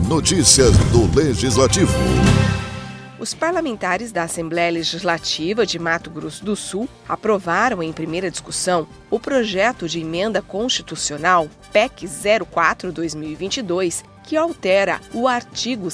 Notícias do Legislativo. Os parlamentares da Assembleia Legislativa de Mato Grosso do Sul aprovaram em primeira discussão o projeto de emenda constitucional PEC 04/2022, que altera o artigo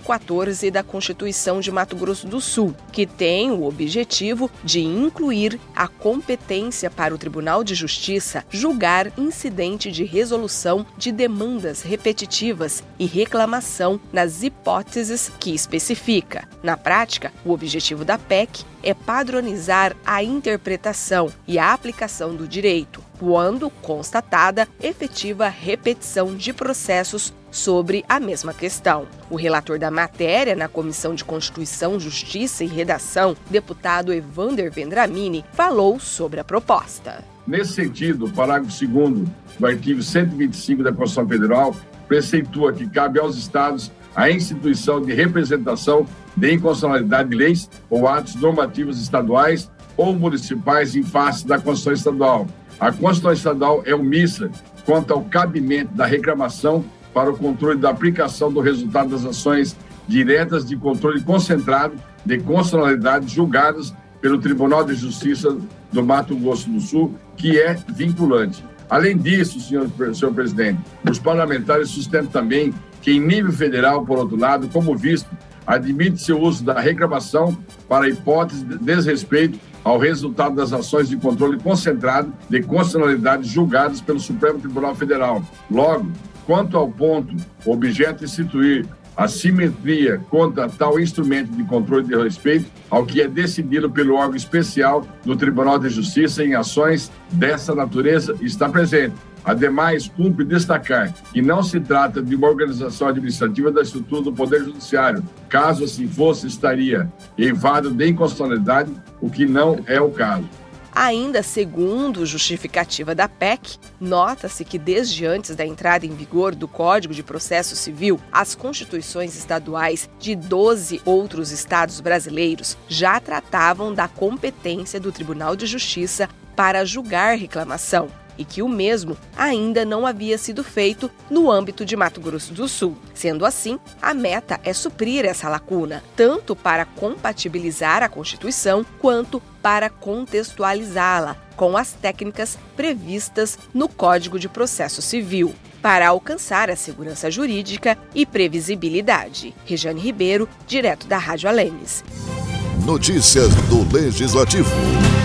114 da Constituição de Mato Grosso do Sul, que tem o objetivo de incluir a competência para o Tribunal de Justiça julgar incidente de resolução de demandas repetitivas e reclamação nas hipóteses que especifica. Na prática, o objetivo da PEC é padronizar a interpretação e a aplicação do direito, quando constatada efetiva repetição de processos sobre a mesma questão. O relator da matéria na Comissão de Constituição, Justiça e Redação, deputado Evander Vendramini, falou sobre a proposta. Nesse sentido, o parágrafo 2º do artigo 125 da Constituição Federal preceitua que cabe aos Estados a instituição de representação de inconstitucionalidade de leis ou atos normativos estaduais ou municipais em face da Constituição Estadual. A Constituição Estadual é omissa quanto ao cabimento da reclamação para o controle da aplicação do resultado das ações diretas de controle concentrado de constitucionalidade julgadas pelo Tribunal de Justiça do Mato Grosso do Sul, que é vinculante. Além disso, senhor presidente, os parlamentares sustentam também que, em nível federal, por outro lado, como visto, admite-se o uso da reclamação para hipótese de desrespeito ao resultado das ações de controle concentrado de constitucionalidade julgadas pelo Supremo Tribunal Federal. Logo, quanto ao ponto, objeto de instituir a simetria contra tal instrumento de controle de respeito ao que é decidido pelo órgão especial do Tribunal de Justiça em ações dessa natureza está presente. Ademais, cumpre destacar que não se trata de uma organização administrativa da estrutura do Poder Judiciário. Caso assim fosse, estaria eivado de inconstitucionalidade, o que não é o caso. Ainda segundo justificativa da PEC, nota-se que desde antes da entrada em vigor do Código de Processo Civil, as constituições estaduais de 12 outros estados brasileiros já tratavam da competência do Tribunal de Justiça para julgar reclamação, e que o mesmo ainda não havia sido feito no âmbito de Mato Grosso do Sul. Sendo assim, a meta é suprir essa lacuna, tanto para compatibilizar a Constituição, quanto para contextualizá-la com as técnicas previstas no Código de Processo Civil, para alcançar a segurança jurídica e previsibilidade. Regiane Ribeiro, direto da Rádio Alemes. Notícias do Legislativo.